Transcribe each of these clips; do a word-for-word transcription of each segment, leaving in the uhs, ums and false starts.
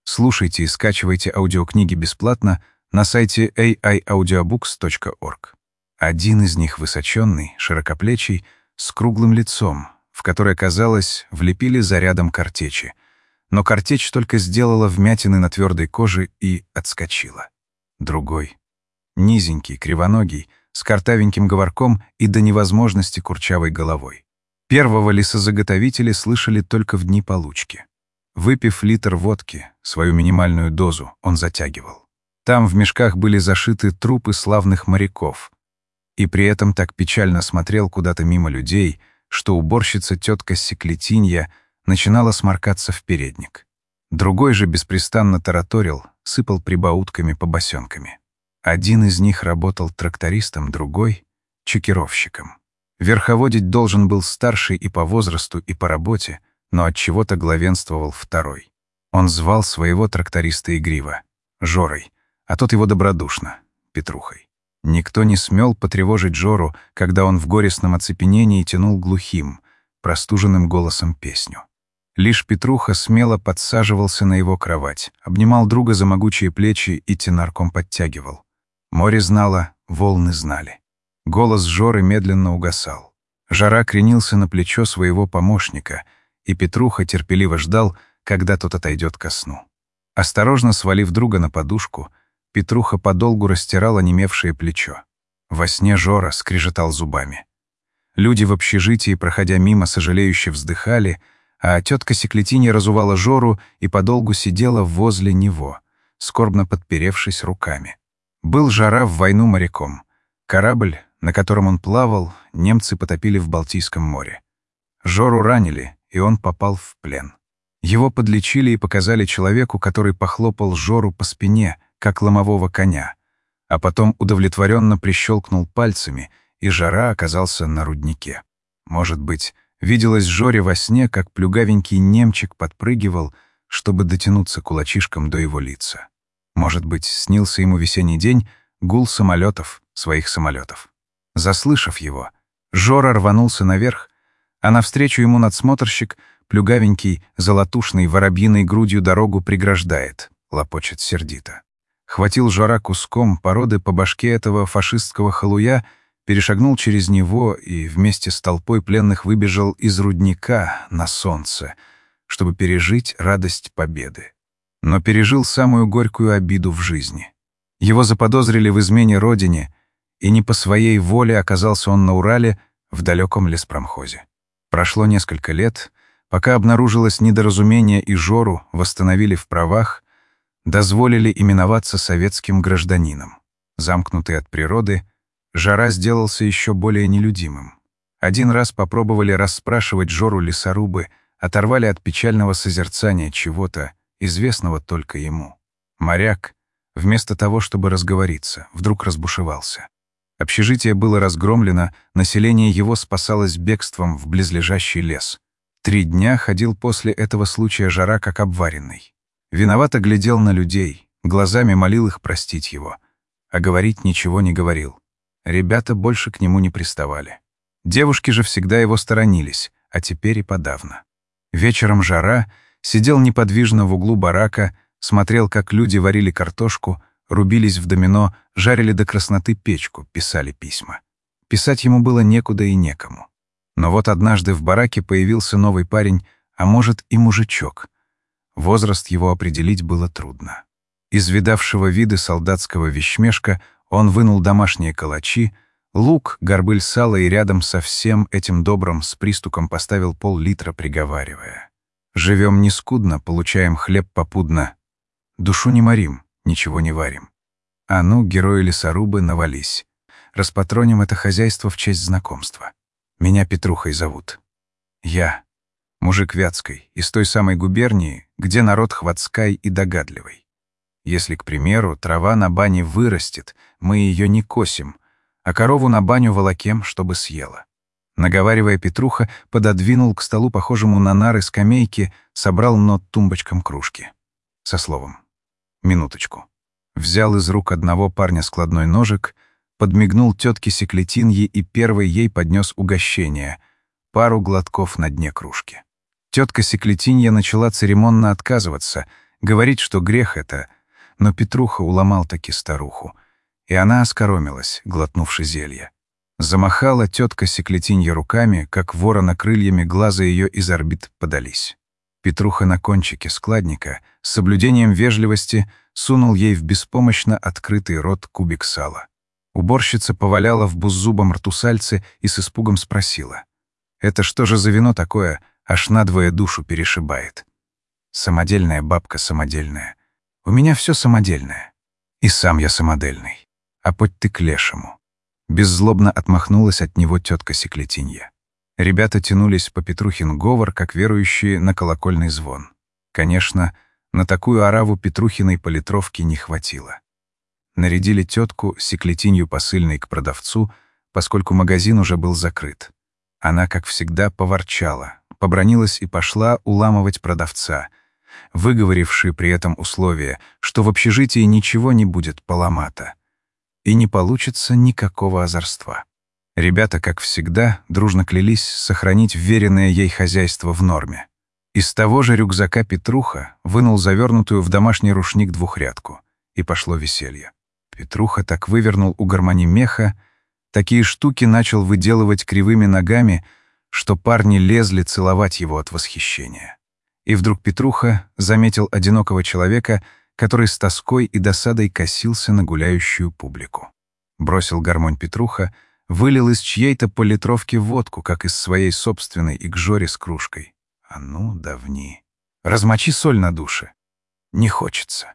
Слушайте и скачивайте аудиокниги бесплатно на сайте эй ай аудиобукс точка орг. Один из них высоченный, широкоплечий, с круглым лицом, в которое, казалось, влепили зарядом картечи. Но картечь только сделала вмятины на твердой коже и отскочила. Другой — низенький, кривоногий, с картавеньким говорком и до невозможности курчавой головой. Первого лесозаготовители слышали только в дни получки. Выпив литр водки, свою минимальную дозу, он затягивал. Там в мешках были зашиты трупы славных моряков. И при этом так печально смотрел куда-то мимо людей, что уборщица тетка Секлетинья начинала сморкаться в передник. Другой же беспрестанно тараторил, сыпал прибаутками по босенками. Один из них работал трактористом, другой — чекировщиком. Верховодить должен был старший и по возрасту, и по работе, но от чего-то главенствовал второй. Он звал своего тракториста игриво — Жорой, а тот его добродушно — Петрухой. Никто не смел потревожить Жору, когда он в горестном оцепенении тянул глухим, простуженным голосом песню. Лишь Петруха смело подсаживался на его кровать, обнимал друга за могучие плечи и тенарком подтягивал. Море знало, волны знали. Голос Жоры медленно угасал. Жара кренился на плечо своего помощника, и Петруха терпеливо ждал, когда тот отойдет ко сну. Осторожно свалив друга на подушку, Петруха подолгу растирал онемевшее плечо. Во сне Жора скрежетал зубами. Люди в общежитии, проходя мимо, сожалеюще вздыхали, а тетка Секлетинья разувала Жору и подолгу сидела возле него, скорбно подперевшись руками. Был Жара в войну моряком. Корабль, на котором он плавал, немцы потопили в Балтийском море. Жору ранили, и он попал в плен. Его подлечили и показали человеку, который похлопал Жору по спине, как ломового коня, а потом удовлетворенно прищелкнул пальцами, и Жара оказался на руднике. Может быть, виделось Жоре во сне, как плюгавенький немчик подпрыгивал, чтобы дотянуться кулачишком до его лица. Может быть, снился ему весенний день гул самолетов, своих самолетов. Заслышав его, Жора рванулся наверх, а навстречу ему надсмотрщик, плюгавенький, золотушный, воробьиной грудью дорогу преграждает, лопочет сердито. Хватил Жора куском породы по башке этого фашистского халуя, перешагнул через него и вместе с толпой пленных выбежал из рудника на солнце, чтобы пережить радость победы. Но пережил самую горькую обиду в жизни. Его заподозрили в измене родине, и не по своей воле оказался он на Урале в далеком леспромхозе. Прошло несколько лет, пока обнаружилось недоразумение и Жору восстановили в правах, дозволили именоваться советским гражданином. Замкнутый от природы, Жара сделался еще более нелюдимым. Один раз попробовали расспрашивать Жору лесорубы, оторвали от печального созерцания чего-то, известного только ему. Моряк, вместо того, чтобы разговориться, вдруг разбушевался. Общежитие было разгромлено, население его спасалось бегством в близлежащий лес. Три дня ходил после этого случая Жара как обваренный. Виновато глядел на людей, глазами молил их простить его, а говорить ничего не говорил. Ребята больше к нему не приставали. Девушки же всегда его сторонились, а теперь и подавно. Вечером Жара сидел неподвижно в углу барака, смотрел, как люди варили картошку, рубились в домино, жарили до красноты печку, писали письма. Писать ему было некуда и некому. Но вот однажды в бараке появился новый парень, а может и мужичок. Возраст его определить было трудно. Из видавшего виды солдатского вещмешка он вынул домашние калачи, лук, горбыль сала и рядом со всем этим добром с пристуком поставил пол-литра, приговаривая: «Живем не скудно, получаем хлеб попудно. Душу не морим, ничего не варим. А ну, герои-лесорубы, навались. Распатроним это хозяйство в честь знакомства. Меня Петрухой зовут. Я мужик Вятской, из той самой губернии, где народ хватскай и догадливый. Если, к примеру, трава на бане вырастет, мы ее не косим, а корову на баню волокем, чтобы съела». Наговаривая, Петруха пододвинул к столу, похожему на нары, скамейки, собрал над тумбочком кружки. Со словом: «Минуточку». Взял из рук одного парня складной ножик, подмигнул тетке Секлетинье и первой ей поднес угощение — пару глотков на дне кружки. Тетка Секлетинья начала церемонно отказываться, говорить, что грех это, но Петруха уломал таки старуху, и она оскоромилась, глотнувши зелья. Замахала тетка Секлетинья руками, как ворона крыльями, глаза ее из орбит подались. Петруха на кончике складника с соблюдением вежливости сунул ей в беспомощно открытый рот кубик сала. Уборщица поваляла в беззубом рту сальце и с испугом спросила: «Это что же за вино такое, аж надвое душу перешибает?» «Самодельная бабка самодельная. У меня все самодельное. И сам я самодельный. А подь ты к лешему». Беззлобно отмахнулась от него тетка Секлетинья. Ребята тянулись по Петрухин говор, как верующие на колокольный звон. Конечно, на такую ораву Петрухиной политровки не хватило. Нарядили тетку Секлетинью посыльной к продавцу, поскольку магазин уже был закрыт. Она, как всегда, поворчала, побранилась и пошла уламывать продавца, выговоривший при этом условие, что в общежитии ничего не будет поломато и не получится никакого озорства. Ребята, как всегда, дружно клялись сохранить вверенное ей хозяйство в норме. Из того же рюкзака Петруха вынул завернутую в домашний рушник двухрядку, и пошло веселье. Петруха так вывернул у гармони меха, такие штуки начал выделывать кривыми ногами, что парни лезли целовать его от восхищения. И вдруг Петруха заметил одинокого человека, который с тоской и досадой косился на гуляющую публику. Бросил гармонь Петруха, вылил из чьей-то политровки водку, как из своей собственной, и к Жоре с кружкой. А ну, давни. Размочи соль на душе. Не хочется.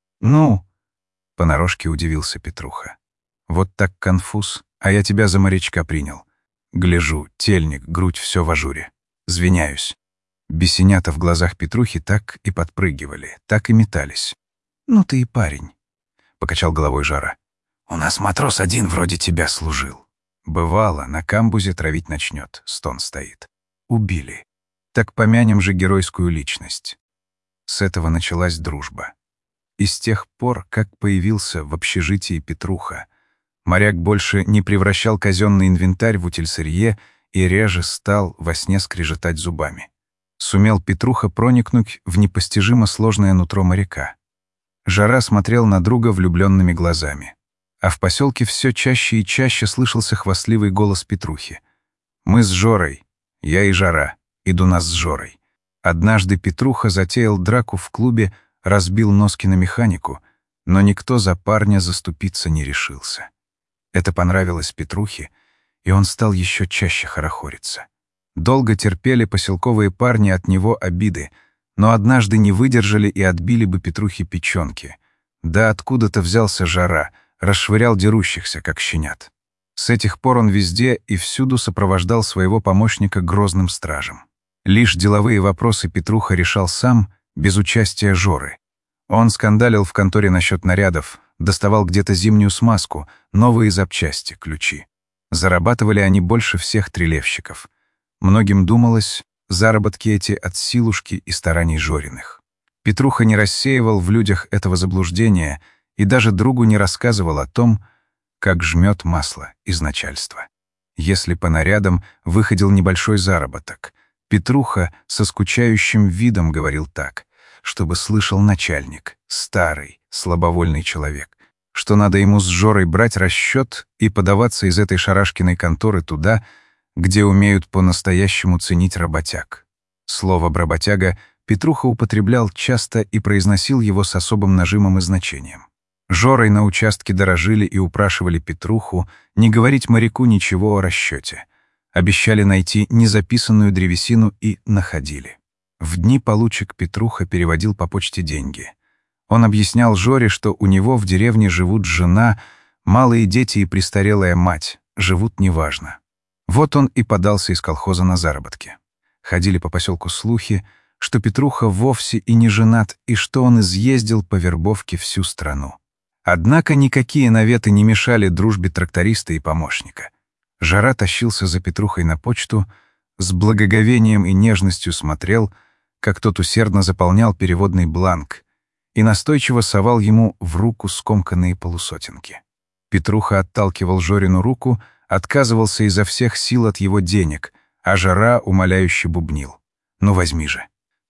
Ну, понарошке удивился Петруха. Вот так конфуз, а я тебя за морячка принял. Гляжу, тельник, грудь, все в ажуре. Звиняюсь. Бесенята в глазах Петрухи так и подпрыгивали, так и метались. «Ну ты и парень», — покачал головой Жара. «У нас матрос один вроде тебя служил. Бывало, на камбузе травить начнет, стон стоит. Убили. Так помянем же геройскую личность». С этого началась дружба. И с тех пор, как появился в общежитии Петруха, моряк больше не превращал казенный инвентарь в утильсырье и реже стал во сне скрежетать зубами. Сумел Петруха проникнуть в непостижимо сложное нутро моряка. Жара смотрел на друга влюбленными глазами. А в поселке все чаще и чаще слышался хвастливый голос Петрухи. «Мы с Жорой, я и Жара, иду нас с Жорой». Однажды Петруха затеял драку в клубе, разбил носки на механику, но никто за парня заступиться не решился. Это понравилось Петрухе, и он стал еще чаще хорохориться. Долго терпели поселковые парни от него обиды, но однажды не выдержали и отбили бы Петрухе печенки. Да откуда-то взялся Жара, расшвырял дерущихся, как щенят. С этих пор он везде и всюду сопровождал своего помощника грозным стражем. Лишь деловые вопросы Петруха решал сам, без участия Жоры. Он скандалил в конторе насчет нарядов, доставал где-то зимнюю смазку, новые запчасти, ключи. Зарабатывали они больше всех трилевщиков. Многим думалось, заработки эти от силушки и стараний Жориных. Петруха не рассеивал в людях этого заблуждения и даже другу не рассказывал о том, как жмет масло из начальства. Если по нарядам выходил небольшой заработок, Петруха со скучающим видом говорил так, чтобы слышал начальник, старый, слабовольный человек, что надо ему с Жорой брать расчет и подаваться из этой шарашкиной конторы туда, где умеют по-настоящему ценить работяг. Слово «работяга» Петруха употреблял часто и произносил его с особым нажимом и значением. Жорой на участке дорожили и упрашивали Петруху не говорить моряку ничего о расчете. Обещали найти незаписанную древесину и находили. В дни получек Петруха переводил по почте деньги. Он объяснял Жоре, что у него в деревне живут жена, малые дети и престарелая мать, живут неважно. Вот он и подался из колхоза на заработки. Ходили по поселку слухи, что Петруха вовсе и не женат, и что он изъездил по вербовке всю страну. Однако никакие наветы не мешали дружбе тракториста и помощника. Жара тащился за Петрухой на почту, с благоговением и нежностью смотрел, как тот усердно заполнял переводный бланк, и настойчиво совал ему в руку скомканные полусотенки. Петруха отталкивал Жорину руку, отказывался изо всех сил от его денег, а Жара умоляюще бубнил. «Ну возьми же,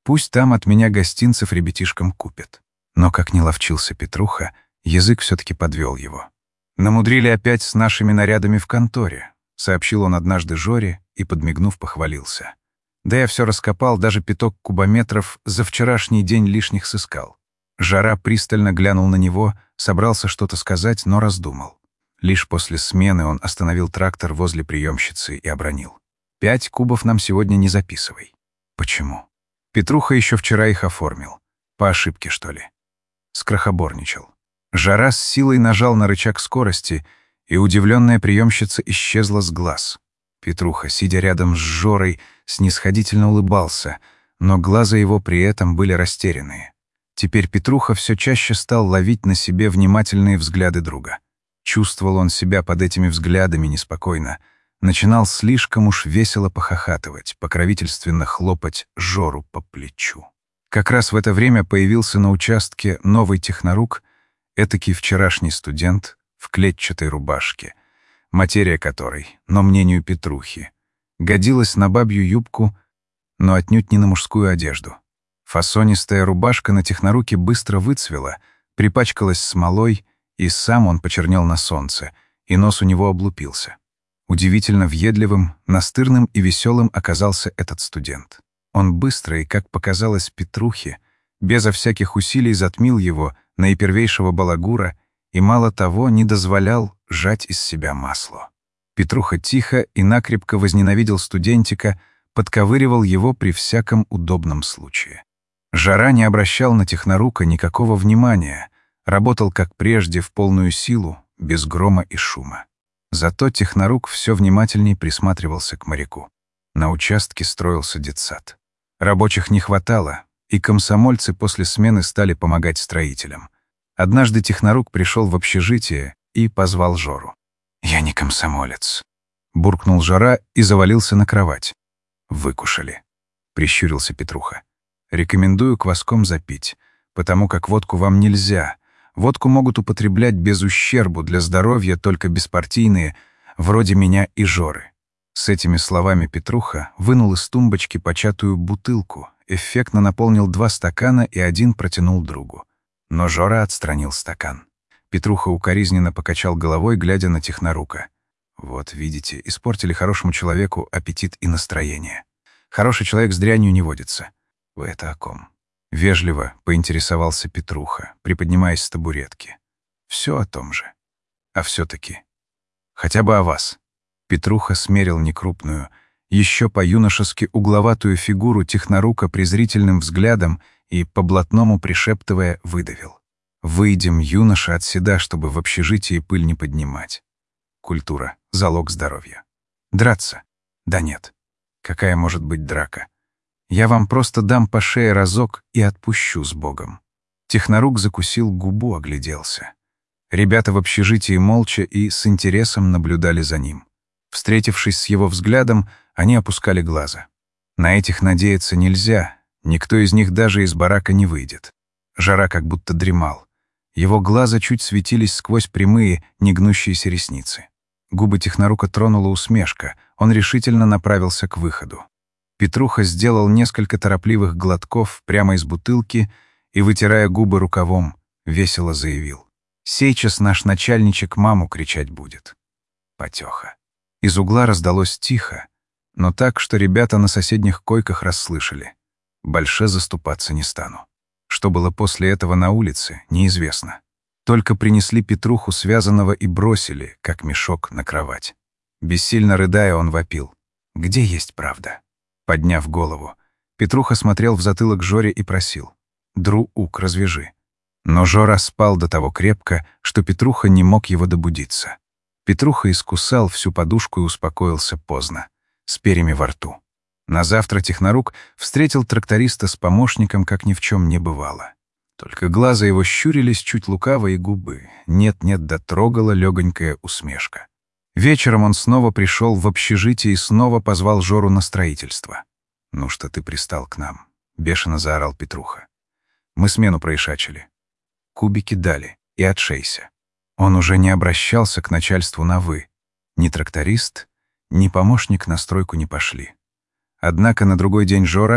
Пусть там от меня гостинцев ребятишкам купят. Но, как не ловчился Петруха, язык все-таки подвел его. «Намудрили опять с нашими нарядами в конторе», — сообщил он однажды Жоре и, подмигнув, похвалился. «Да я все раскопал, даже пяток кубометров за вчерашний день лишних сыскал». Жара пристально глянул на него, собрался что-то сказать, но раздумал. Лишь после смены он остановил трактор возле приемщицы и обронил: «Пять кубов нам сегодня не записывай». «Почему?» Петруха еще вчера их оформил. По ошибке, что ли? Скрахоборничал. Жара с силой нажал на рычаг скорости, и удивленная приемщица исчезла с глаз. Петруха, сидя рядом с Жорой, снисходительно улыбался, но глаза его при этом были растерянные. Теперь Петруха все чаще стал ловить на себе внимательные взгляды друга. Чувствовал он себя под этими взглядами неспокойно. Начинал слишком уж весело похохатывать, покровительственно хлопать Жору по плечу. Как раз в это время появился на участке новый технорук, этакий вчерашний студент в клетчатой рубашке, материя которой, но мнению Петрухи, годилась на бабью юбку, но отнюдь не на мужскую одежду. Фасонистая рубашка на техноруке быстро выцвела, припачкалась смолой, и сам он почернел на солнце, и нос у него облупился. Удивительно въедливым, настырным и веселым оказался этот студент. Он быстро и, как показалось Петрухе, безо всяких усилий затмил его, наипервейшего балагура, и, мало того, не дозволял жать из себя масло. Петруха тихо и накрепко возненавидел студентика, подковыривал его при всяком удобном случае. Жара не обращал на технорука никакого внимания, работал, как прежде, в полную силу, без грома и шума. Зато технорук все внимательней присматривался к моряку. На участке строился детсад. Рабочих не хватало, и комсомольцы после смены стали помогать строителям. Однажды технорук пришел в общежитие и позвал Жору. «Я не комсомолец», — буркнул Жара и завалился на кровать. «Выкушали», — прищурился Петруха. «Рекомендую кваском запить, потому как водку вам нельзя. Водку могут употреблять без ущербу для здоровья только беспартийные, вроде меня и Жоры». С этими словами Петруха вынул из тумбочки початую бутылку, эффектно наполнил два стакана и один протянул другу. Но Жора отстранил стакан. Петруха укоризненно покачал головой, глядя на технорука. «Вот, видите, испортили хорошему человеку аппетит и настроение. Хороший человек с дрянью не водится. Вы это о ком?» Вежливо поинтересовался Петруха, приподнимаясь с табуретки. «Все о том же. А все-таки. Хотя бы о вас». Петруха смерил некрупную, еще по-юношески угловатую фигуру технорука презрительным взглядом и, по-блатному пришептывая, выдавил: «Выйдем, юноша, отседа, чтобы в общежитии пыль не поднимать. Культура — залог здоровья. Драться? Да нет. Какая может быть драка? Я вам просто дам по шее разок и отпущу с Богом». Технорук закусил губу, огляделся. Ребята в общежитии молча и с интересом наблюдали за ним. Встретившись с его взглядом, они опускали глаза. На этих надеяться нельзя, никто из них даже из барака не выйдет. Жара как будто дремал. Его глаза чуть светились сквозь прямые, негнущиеся ресницы. Губы технорука тронула усмешка, он решительно направился к выходу. Петруха сделал несколько торопливых глотков прямо из бутылки и, вытирая губы рукавом, весело заявил: «Сейчас наш начальничек маму кричать будет». Потеха. Из угла раздалось тихо, но так, что ребята на соседних койках расслышали. Больше заступаться не стану. Что было после этого на улице, неизвестно. Только принесли Петруху связанного и бросили, как мешок, на кровать. Бессильно рыдая, он вопил: «Где есть правда?» Подняв голову, Петруха смотрел в затылок Жоре и просил: «Дру-ук, развяжи». Но Жора спал до того крепко, что Петруха не мог его добудиться. Петруха искусал всю подушку и успокоился поздно, с перьями во рту. На завтра технорук встретил тракториста с помощником, как ни в чем не бывало. Только глаза его щурились чуть лукаво, и губы нет-нет дотрогала легонькая усмешка. Вечером он снова пришел в общежитие и снова позвал Жору на строительство. «Ну что ты пристал к нам?» — бешено заорал Петруха. «Мы смену проишачили. Кубики дали, и отшейся». Он уже не обращался к начальству на «вы». Ни тракторист, ни помощник на стройку не пошли. Однако на другой день Жора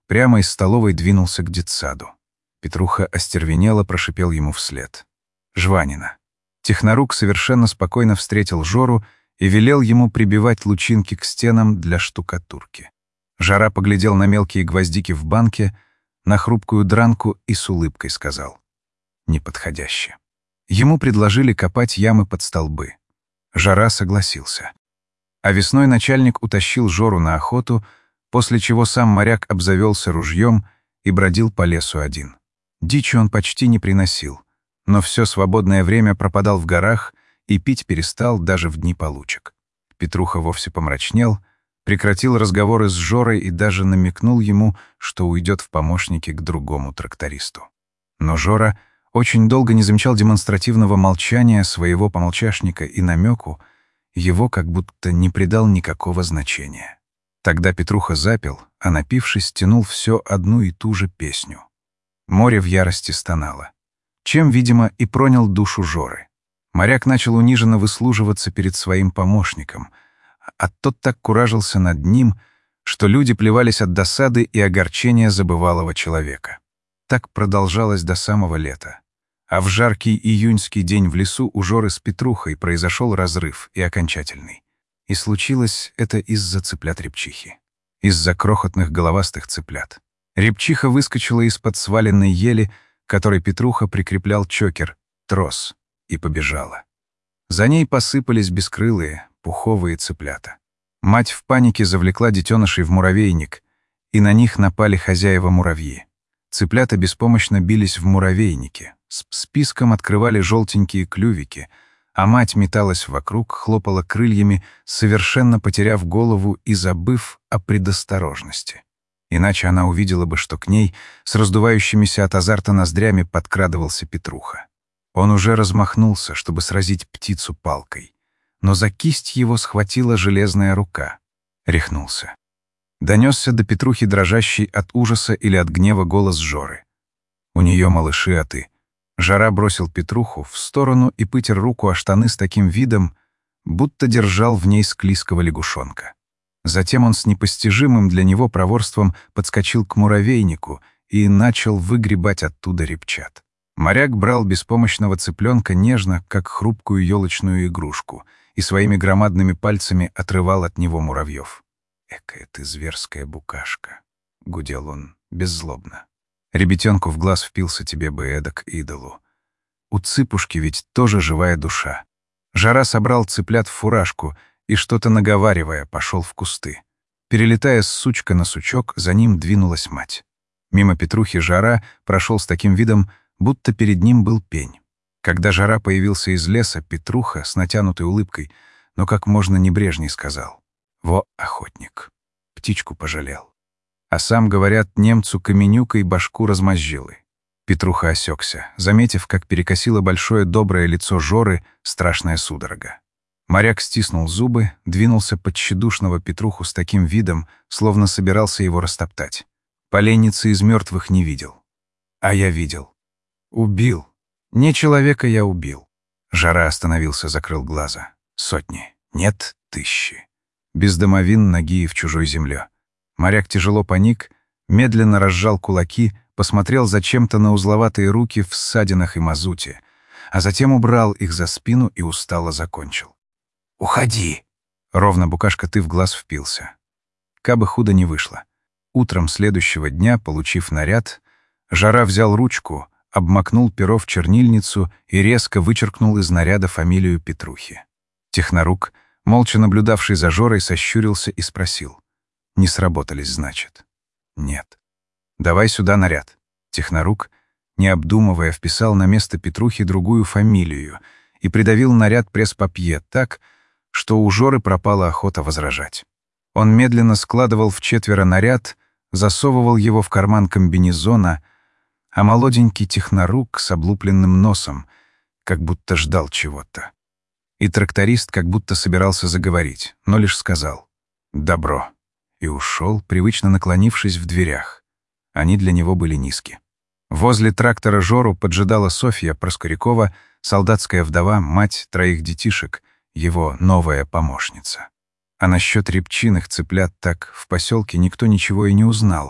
прямо из столовой двинулся к детсаду. Петруха остервенело прошипел ему вслед: «Жванина». Технорук совершенно спокойно встретил Жору и велел ему прибивать лучинки к стенам для штукатурки. Жара поглядел на мелкие гвоздики в банке, на хрупкую дранку и с улыбкой сказал: «Неподходяще». Ему предложили копать ямы под столбы. Жара согласился. А весной начальник утащил Жору на охоту, после чего сам моряк обзавелся ружьем и бродил по лесу один. Дичи он почти не приносил, но все свободное время пропадал в горах и пить перестал даже в дни получек. Петруха вовсе помрачнел, прекратил разговоры с Жорой и даже намекнул ему, что уйдет в помощники к другому трактористу. Но Жора очень долго не замечал демонстративного молчания своего помолчашника и намеку, его как будто не придал никакого значения. Тогда Петруха запел, а напившись, тянул все одну и ту же песню. Море в ярости стонало, чем, видимо, и пронял душу Жоры. Моряк начал униженно выслуживаться перед своим помощником, а тот так куражился над ним, что люди плевались от досады и огорчения забывалого человека. Так продолжалось до самого лета. А в жаркий июньский день в лесу у Жоры с Петрухой произошел разрыв и окончательный. И случилось это из-за цыплят рябчихи. Из-за крохотных головастых цыплят. Рябчиха выскочила из-под сваленной ели, к которой Петруха прикреплял чокер, трос, и побежала. За ней посыпались бескрылые, пуховые цыплята. Мать в панике завлекла детенышей в муравейник, и на них напали хозяева-муравьи. Цыплята беспомощно бились в муравейнике, с списком открывали желтенькие клювики, а мать металась вокруг, хлопала крыльями, совершенно потеряв голову и забыв о предосторожности. Иначе она увидела бы, что к ней с раздувающимися от азарта ноздрями подкрадывался Петруха. Он уже размахнулся, чтобы сразить птицу палкой, но за кисть его схватила железная рука. Рехнулся. Донесся до Петрухи дрожащий от ужаса или от гнева голос Жоры. «У нее малыши, а ты...» Жара бросил Петруху в сторону и пытер руку о штаны с таким видом, будто держал в ней склизкого лягушонка. Затем он с непостижимым для него проворством подскочил к муравейнику и начал выгребать оттуда рябчат. Моряк брал беспомощного цыпленка нежно, как хрупкую елочную игрушку, и своими громадными пальцами отрывал от него муравьев. «Экая ты зверская букашка», — гудел он беззлобно. «Ребятенку в глаз впился тебе бы эдак идолу. У цыпушки ведь тоже живая душа». Жара собрал цыплят в фуражку и, что-то наговаривая, пошел в кусты. Перелетая с сучка на сучок, за ним двинулась мать. Мимо Петрухи Жара прошел с таким видом, будто перед ним был пень. Когда Жара появился из леса, Петруха с натянутой улыбкой, но как можно небрежней сказал: «Во, охотник, птичку пожалел». А сам, говорят, немцу каменюкой башку размозжилы. Петруха осекся, заметив, как перекосило большое доброе лицо Жоры страшная судорога. Моряк стиснул зубы, двинулся под тщедушного Петруху с таким видом, словно собирался его растоптать. Поленницы из мертвых не видел. А я видел. Убил. Не человека я убил. Жара остановился, закрыл глаза. Сотни. Нет, тысячи. Без домовин, ноги в чужой земле. Моряк тяжело поник, медленно разжал кулаки, посмотрел зачем-то на узловатые руки в ссадинах и мазуте, а затем убрал их за спину и устало закончил. «Уходи!» Ровно букашка ты в глаз впился. Кабы худо не вышло. Утром следующего дня, получив наряд, Жара взял ручку, обмакнул перо в чернильницу и резко вычеркнул из наряда фамилию Петрухи. Технорук, молча наблюдавший за Жорой, сощурился и спросил: «Не сработались, значит?» «Нет». «Давай сюда наряд». Технорук, не обдумывая, вписал на место Петрухи другую фамилию и придавил наряд пресс-папье так, что у Жоры пропала охота возражать. Он медленно складывал в четверо наряд, засовывал его в карман комбинезона, а молоденький технорук с облупленным носом как будто ждал чего-то. И тракторист как будто собирался заговорить, но лишь сказал «добро» и ушел, привычно наклонившись в дверях. Они для него были низки. Возле трактора Жору поджидала Софья Проскурякова, солдатская вдова, мать троих детишек, его новая помощница. А насчет рябчиных цыплят так в поселке никто ничего и не узнал.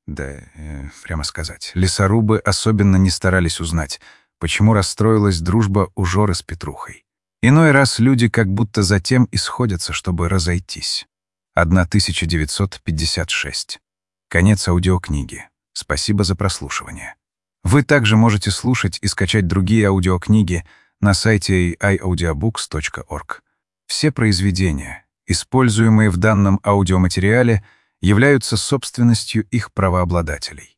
Да, э, прямо сказать, лесорубы особенно не старались узнать, почему расстроилась дружба у Жоры с Петрухой. Иной раз люди как будто затем и сходятся, чтобы разойтись. тысяча девятьсот пятьдесят шесть. Конец аудиокниги. Спасибо за прослушивание. Вы также можете слушать и скачать другие аудиокниги на сайте эй ай аудиобукс точка орг. Все произведения, используемые в данном аудиоматериале, являются собственностью их правообладателей.